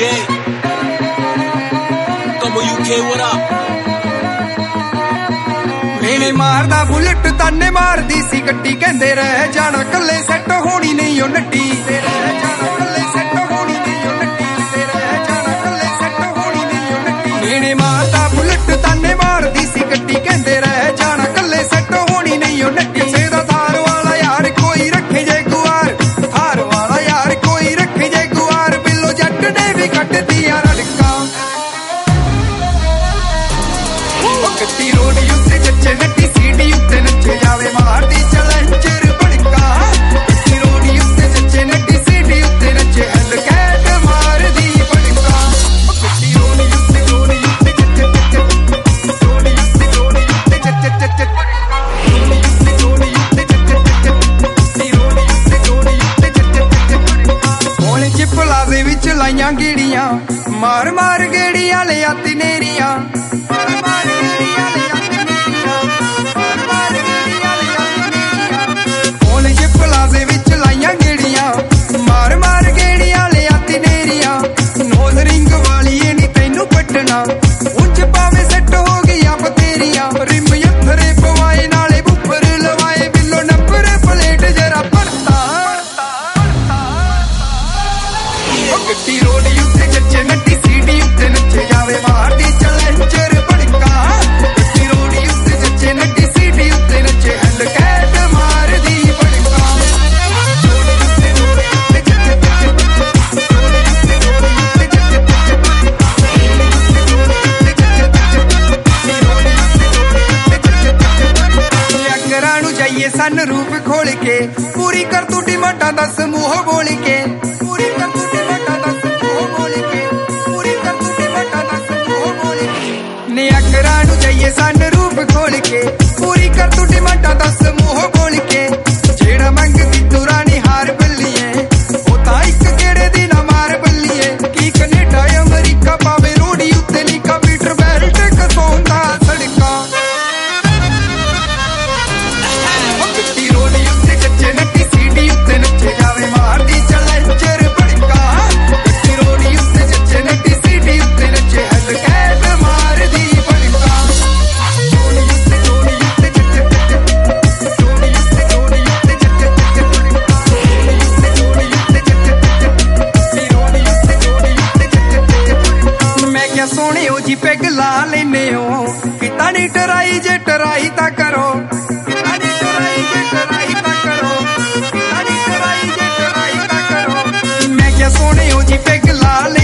J. Como UK, what up? मेने मारदा bullet ताने मारदी सी गड्डी कहंदे रह जाना कल्ले सैट होनी नहीं ओ नड्डी तेरे जाना कल्ले सैट होनी नहीं ओ नड्डी तेरे जाना कल्ले सैट होनी नहीं ओ नड्डी मेने मारदा बुलेट ताने मारदी सी गड्डी कहंदे रह जाना कल्ले सैट होनी नहीं ओ नड्डी सेदा थार वाला यार कोई रखे जे गुआर थार वाला यार कोई रखे जे गुआर बिल्लो जट ने भी कट दिया रड़का कट्टी रोड युद्ध जच्चे नट्टी सीडी उत्ते नच्चे जावे मारदी चैलेंजर बड़का कट्टी रोड युद्ध जच्चे नट्टी सीडी उत्ते नच्चे हल कैट मारदी बड़का कट्टी रोड युद्ध जच्चे रोड युद्ध जच्चे होले चिप लादे विच लाइयां गेड़ियां मार मार गेड़ियां ले आती नेरियां उंज पावे सेट हो गया बतेरिया रिम यथरे पवाए नाले बुफर लवाए बिल्लो नंबर प्लेट जरा पड़ता गड्डी रोड युद्ध जच्चे नट्टी सीडी उत्ते नच्चे जावे मारदी चैलेंजर बड़का गड्डी रोड युद्ध जच्चे नट्टी सीडी उत्ते नच्चे हल कैट मारदी बड़का सन रूप खोल के पूरी कर तू डिमांडा दस मुंह बोल के पूरी कर तू डिमांडा दस मुंह बोल के पूरी कर तू डिमांडा दस मुंह बोल के ने अकरा नु जाइए सन रूप खोल के पूरी कर तू डिमांडा दस मुंह बोल के जेड़ा मंगदी तू रानी हार बल्लीए ओ ता इक केड़े दी ना मार बल्लीए की कनेडा अमेरिका पावे रोडी उत्ते नी का मीटर बेल्ट कसोंदा सड़का नट्टी सीडी उत्ते नच्चे जावे मारदी चैलेंजर बड़का गड्डी रोड युद्ध जच्चे नट्टी सीडी उत्ते नच्चे हल कैट मारदी बड़का रोड युद्ध जच्चे रोड युद्ध जच्चे मैं क्या सोने हो जी पैग ला लेने हो किता नहीं टराई जे टराई ता करो सोने हो जी पैग ला ले